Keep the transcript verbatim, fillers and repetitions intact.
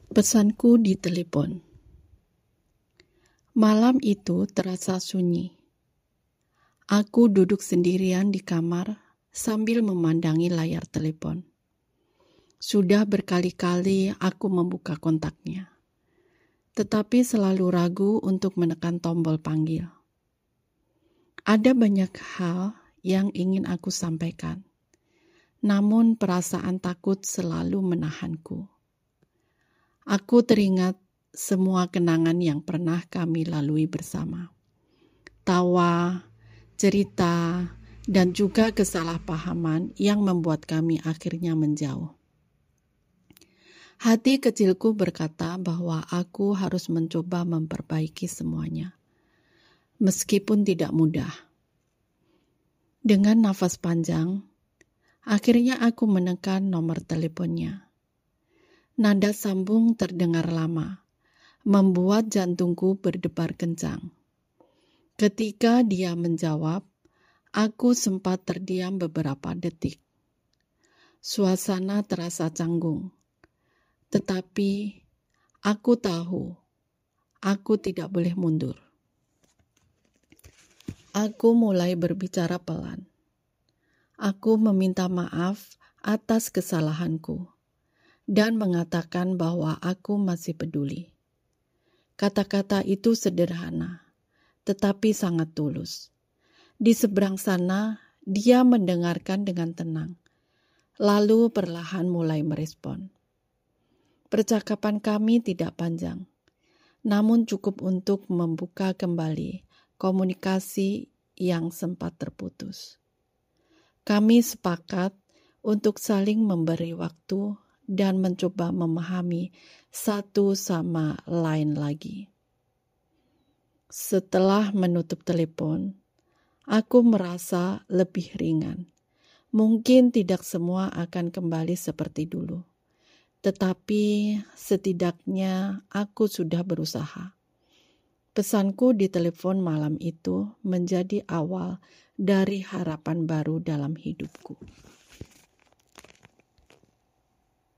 Pesanku di telepon. Malam itu terasa sunyi. Aku duduk sendirian di kamar sambil memandangi layar telepon. Sudah berkali-kali aku membuka kontaknya, tetapi selalu ragu untuk menekan tombol panggil. Ada banyak hal yang ingin aku sampaikan, namun perasaan takut selalu menahanku. Aku teringat semua kenangan yang pernah kami lalui bersama. Tawa, cerita, dan juga kesalahpahaman yang membuat kami akhirnya menjauh. Hati kecilku berkata bahwa aku harus mencoba memperbaiki semuanya, meskipun tidak mudah. Dengan nafas panjang, akhirnya aku menekan nomor teleponnya. Nada sambung terdengar lama, membuat jantungku berdebar kencang. Ketika dia menjawab, aku sempat terdiam beberapa detik. Suasana terasa canggung, tetapi aku tahu aku tidak boleh mundur. Aku mulai berbicara pelan. Aku meminta maaf atas kesalahanku dan mengatakan bahwa aku masih peduli. Kata-kata itu sederhana, tetapi sangat tulus. Di seberang sana, dia mendengarkan dengan tenang, lalu perlahan mulai merespon. Percakapan kami tidak panjang, namun cukup untuk membuka kembali komunikasi yang sempat terputus. Kami sepakat untuk saling memberi waktu dan mencoba memahami satu sama lain lagi. Setelah menutup telepon, aku merasa lebih ringan. Mungkin tidak semua akan kembali seperti dulu, tetapi setidaknya aku sudah berusaha. Pesanku di telepon malam itu menjadi awal dari harapan baru dalam hidupku.